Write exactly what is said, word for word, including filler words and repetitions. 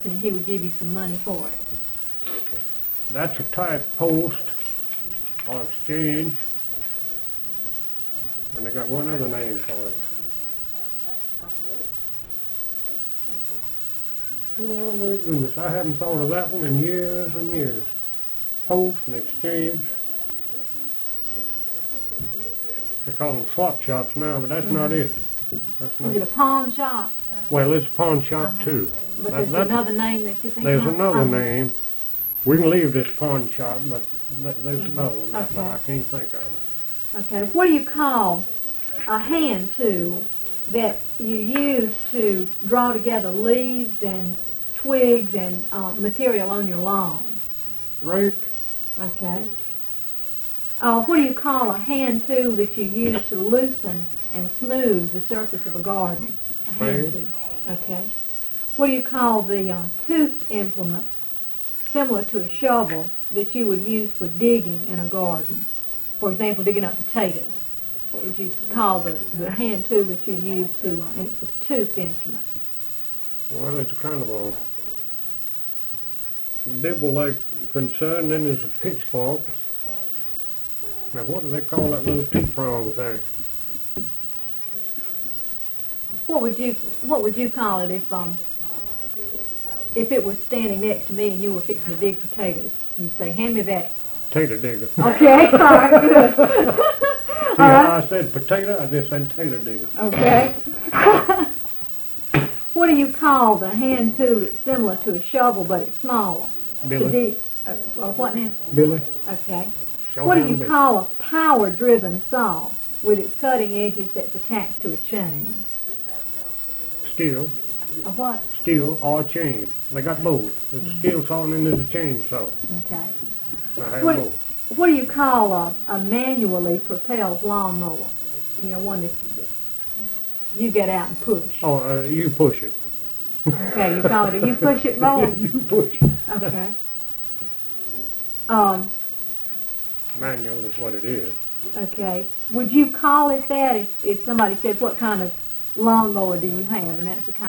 person and he would give you some money for it? That's a type post or exchange. And they got one other name for it. Oh my goodness, I haven't thought of that one in years and years. Post and exchange. They call them swap shops now, but that's Mm-hmm. not it. That's not Is it a pawn shop? Well, it's a pawn shop Uh-huh. too. But That- there's that- another name that you think There's of? another Uh-huh. name. We can leave this pawn shop, but th- there's another one, but Okay. I can't think of it. Okay, what do you call a hand tool that you use to draw together leaves and twigs and uh, material on your lawn? Rake, Okay. Uh, what do you call a hand tool that you use to loosen and smooth the surface of a garden? A hand Spade. tool. Okay. What do you call the uh, toothed implement, similar to a shovel, that you would use for digging in a garden? For example, digging up potatoes. What would you call the, the hand tool that you use to, uh, and it's a toothed instrument? well, it's kind of a dibble-like concern. Then there's a pitchfork. Now, what do they call that little two-prong thing? What would you What would you call it if um if it was standing next to me and you were fixing to dig potatoes? You'd say, "Hand me that." Tater digger. Okay. All right. Good. See All how right. I said potato? I just said tater digger. Okay. What do you call the hand tool that's similar to a shovel but it's smaller? To Billy. dig. Uh, well, what now? Billy. Okay. Show What do him you Billy. call a power-driven saw with its cutting edges that's attached to a chain? Steel. A what? Steel or chain. They got both. There's a steel saw and then there's a chainsaw. Okay. I have What, both. what do you call a, a manually propelled lawnmower? You know, one that that you get out and push. Oh, uh, you push it. Okay, you call it a you push it mower? You push it. Okay. Um, Manual is what it is. okay. Would you call it that if, if somebody said, what kind of lawnmower do you have? And that's the kind